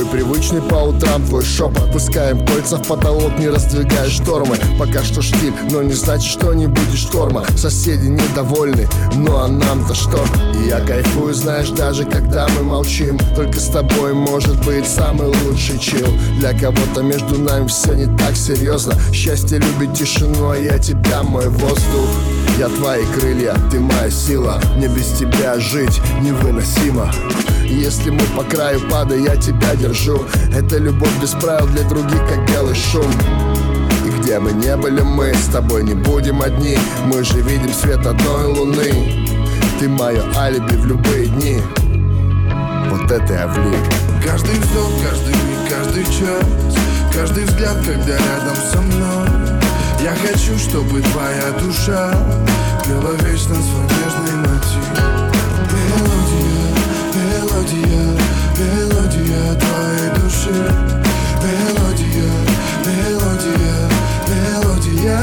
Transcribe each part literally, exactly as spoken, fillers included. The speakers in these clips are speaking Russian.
привычный по утрам твой шепот. Пускаем кольца в потолок, не раздвигая штормы. Пока что штиль, но не значит, что не будет шторма. Соседи недовольны, ну а нам-то что? И я кайфую, знаешь, даже когда мы молчим. Только с тобой может быть самый лучший чил. Для кого-то между нами все не так серьезно. Счастье любит тишину, а я тебя, мой воздух. Я твои крылья, ты моя сила. Мне без тебя жить невыносимо. Если мы по краю пада, я тебя держу. Это любовь без правил для других, как белый шум. И где бы не были мы, с тобой не будем одни. Мы же видим свет одной луны. Ты мое алиби в любые дни. Вот это я влип. Каждый вздох, каждый миг, каждый час, каждый взгляд, когда рядом со мной. Я хочу, чтобы твоя душа пела вечно свой нежный мотив. Мелодия, мелодия, мелодия твоей души. Мелодия, мелодия, мелодия.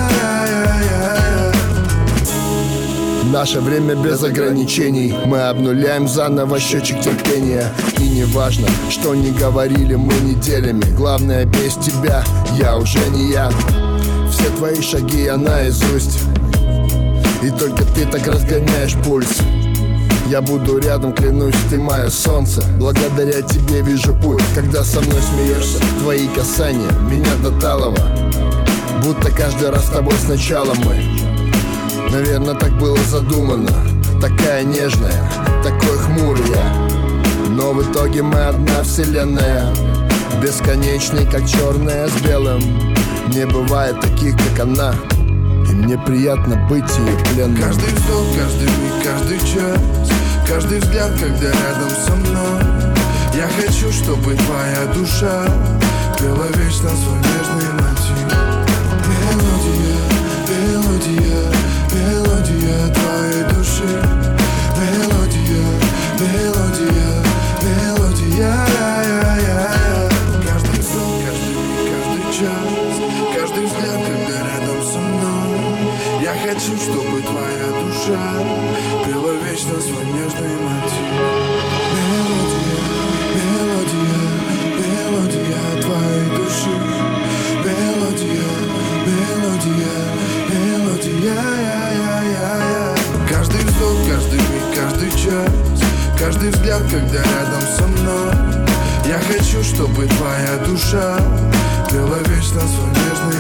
Наше время без ограничений. Мы обнуляем заново счетчик терпения. И не важно, что не говорили мы неделями. Главное, без тебя я уже не я. Все твои шаги я наизусть. И только ты так разгоняешь пульс. Я буду рядом, клянусь, ты мое солнце. Благодаря тебе вижу путь. Когда со мной смеешься, твои касания меня до талого. Будто каждый раз с тобой сначала мы. Наверное, так было задумано. Такая нежная, такой хмурый я. Но в итоге мы одна вселенная. Бесконечный, как черная с белым. Не бывает таких, как она. И мне приятно быть ее пленным. Каждый вздох, каждый миг, каждый час, каждый взгляд, когда рядом со мной. Я хочу, чтобы твоя душа пела вечно свой нежный мотив. Мелодия, мелодия, мелодия твоей души. Мелодия, мелодия, мелодия. Каждый вздох, каждый миг, каждый час, каждый взгляд, когда рядом со мной. Я хочу, чтобы твоя душа пела вечно свой нежный мотив. Мелодия, мелодия, мелодия твоей души. Мелодия, мелодия, мелодия. Каждый вздох, каждый миг, каждый час, каждый взгляд, когда рядом со мной. Я хочу, чтобы твоя душа пела вечно свой нежный